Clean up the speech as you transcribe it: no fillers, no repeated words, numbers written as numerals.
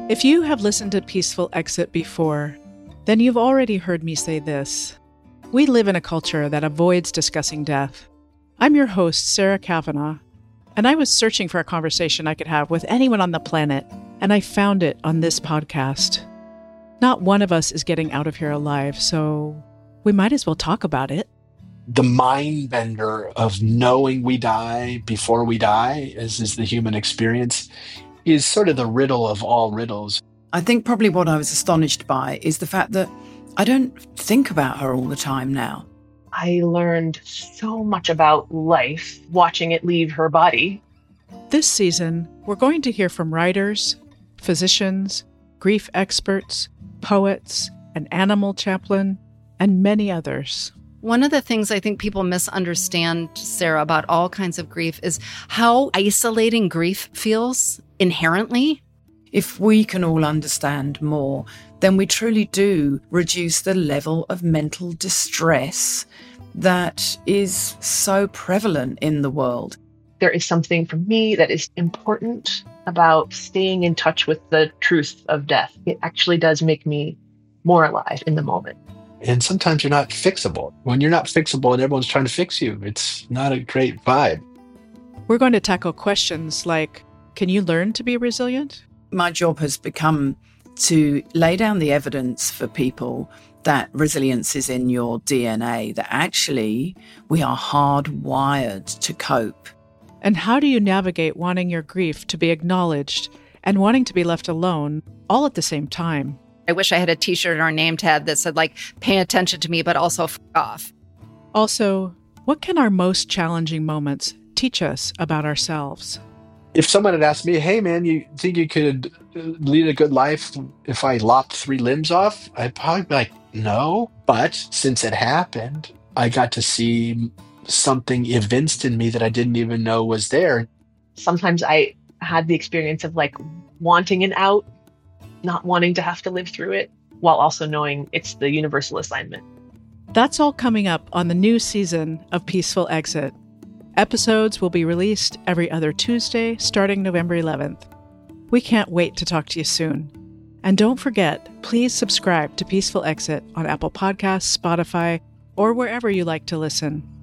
If you have listened to Peaceful Exit before, then you've already heard me say this. We live in a culture that avoids discussing death. I'm your host, Sarah Kavanaugh, and I was searching for a conversation I could have with anyone on the planet, and I found it on this podcast. Not one of us is getting out of here alive, so we might as well talk about it. The mind bender of knowing we die before we die, as is the human experience, is sort of the riddle of all riddles. I think probably what I was astonished by is the fact that I don't think about her all the time now. I learned so much about life watching it leave her body. This season, we're going to hear from writers, physicians, grief experts, poets, an animal chaplain, and many others. One of the things I think people misunderstand, Sarah, about all kinds of grief is how isolating grief feels inherently. If we can all understand more, then we truly do reduce the level of mental distress that is so prevalent in the world. There is something for me that is important about staying in touch with the truth of death. It actually does make me more alive in the moment. And sometimes you're not fixable. When you're not fixable and everyone's trying to fix you, it's not a great vibe. We're going to tackle questions like, can you learn to be resilient? My job has become to lay down the evidence for people that resilience is in your DNA, that actually we are hardwired to cope. And how do you navigate wanting your grief to be acknowledged and wanting to be left alone all at the same time? I wish I had a t-shirt or a name tag that said, pay attention to me, but also f*** off. Also, what can our most challenging moments teach us about ourselves? If someone had asked me, hey man, you think you could lead a good life if I lopped 3 limbs off? I'd probably be like, no. But since it happened, I got to see something evinced in me that I didn't even know was there. Sometimes I had the experience of wanting an out, not wanting to have to live through it, while also knowing it's the universal assignment. That's all coming up on the new season of Peaceful Exit. Episodes will be released every other Tuesday starting November 11th. We can't wait to talk to you soon. And don't forget, please subscribe to Peaceful Exit on Apple Podcasts, Spotify, or wherever you like to listen.